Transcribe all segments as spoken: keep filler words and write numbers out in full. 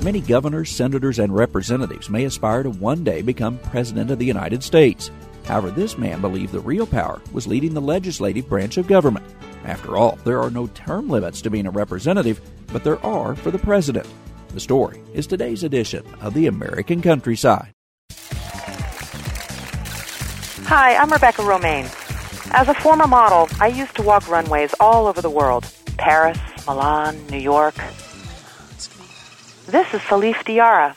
Many governors, senators, and representatives may aspire to one day become President of the United States. However, this man believed the real power was leading the legislative branch of government. After all, there are no term limits to being a representative, but there are for the president. The story is today's edition of the American Countryside. Hi, I'm Rebecca Romaine. As a former model, I used to walk runways all over the world. Paris, Milan, New York. This is Salif Diarra.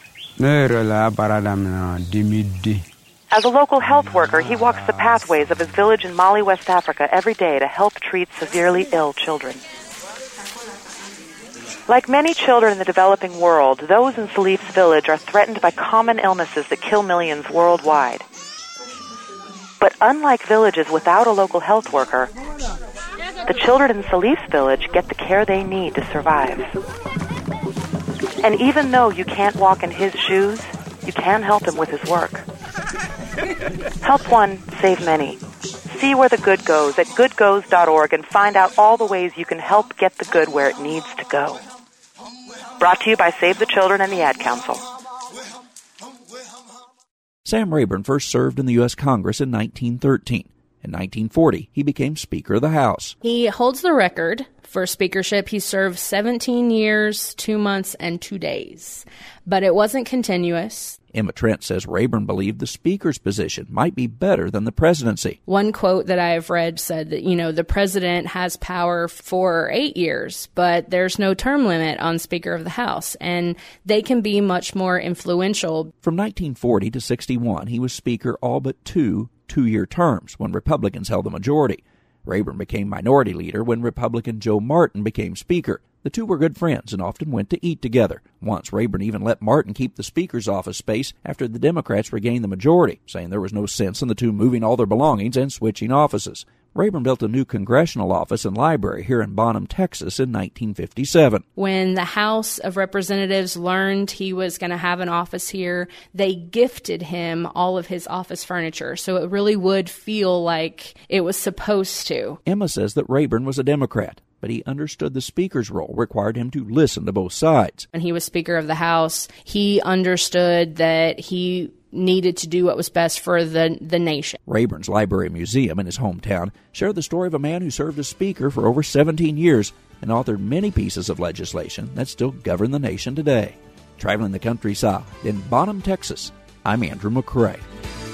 As a local health worker, he walks the pathways of his village in Mali, West Africa every day to help treat severely ill children. Like many children in the developing world, those in Salif's village are threatened by common illnesses that kill millions worldwide. But unlike villages without a local health worker, the children in Salif's village get the care they need to survive. And even though you can't walk in his shoes, you can help him with his work. Help one, save many. See where the good goes at good goes dot org and find out all the ways you can help get the good where it needs to go. Brought to you by Save the Children and the Ad Council. Sam Rayburn first served in the U S Congress in nineteen thirteen. In nineteen forty, he became Speaker of the House. He holds the record for speakership. He served seventeen years, two months, and two days. But it wasn't continuous. Emma Trent says Rayburn believed the Speaker's position might be better than the presidency. One quote that I've read said that, you know, the president has power for eight years, but there's no term limit on Speaker of the House, and they can be much more influential. From nineteen forty to sixty-one, he was Speaker all but two two-year terms when Republicans held the majority. Rayburn became minority leader when Republican Joe Martin became Speaker. The two were good friends and often went to eat together. Once, Rayburn even let Martin keep the Speaker's office space after the Democrats regained the majority, saying there was no sense in the two moving all their belongings and switching offices. Rayburn built a new congressional office and library here in Bonham, Texas in nineteen fifty-seven. When the House of Representatives learned he was going to have an office here, they gifted him all of his office furniture, so it really would feel like it was supposed to. Emma says that Rayburn was a Democrat, but he understood the Speaker's role required him to listen to both sides. When he was Speaker of the House, he understood that he needed to do what was best for the, the nation. Rayburn's Library Museum in his hometown shared the story of a man who served as Speaker for over seventeen years and authored many pieces of legislation that still govern the nation today. Traveling the countryside in Bonham, Texas, I'm Andrew McCrae.